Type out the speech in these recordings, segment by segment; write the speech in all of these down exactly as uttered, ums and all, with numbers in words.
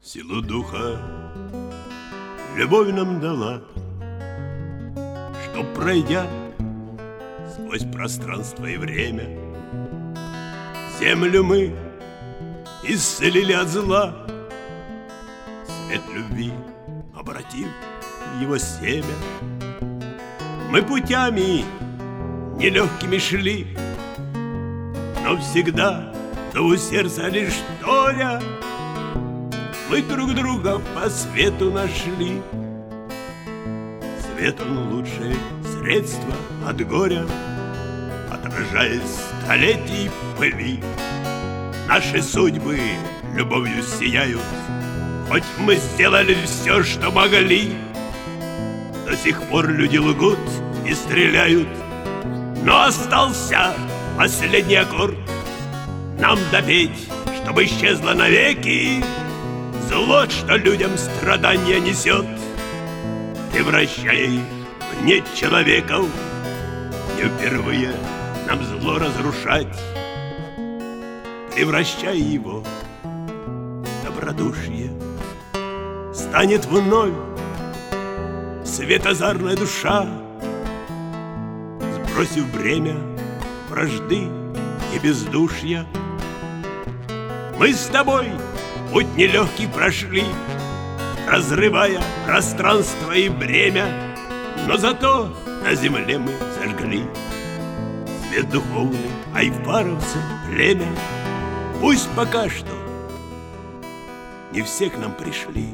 Силу духа любовь нам дала, чтоб, пройдя сквозь пространство и время, землю мы исцелили от зла, свет любви обратив в его семя. Мы путями нелегкими шли, но всегда у сердца лишь торя мы друг друга по свету нашли. Свет он лучшее средство от горя, отражая столетий пыли. Наши судьбы любовью сияют, хоть мы сделали все, что могли. До сих пор люди лгут и стреляют, но остался последний аккорд. Нам допеть, чтобы исчезло навеки зло, что людям страдания несет, превращая их в не человеков. Не впервые нам зло разрушать, превращая его в добродушие. Станет вновь светозарная душа, сбросив бремя вражды и бездушья. Мы с тобой путь нелегкий прошли, разрывая пространство и бремя, но зато на земле мы зажгли свет духовный айфаровцев племя. Пусть пока что не все к нам пришли,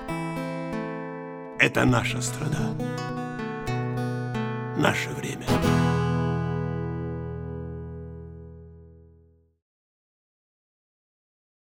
это наша страна, наше время.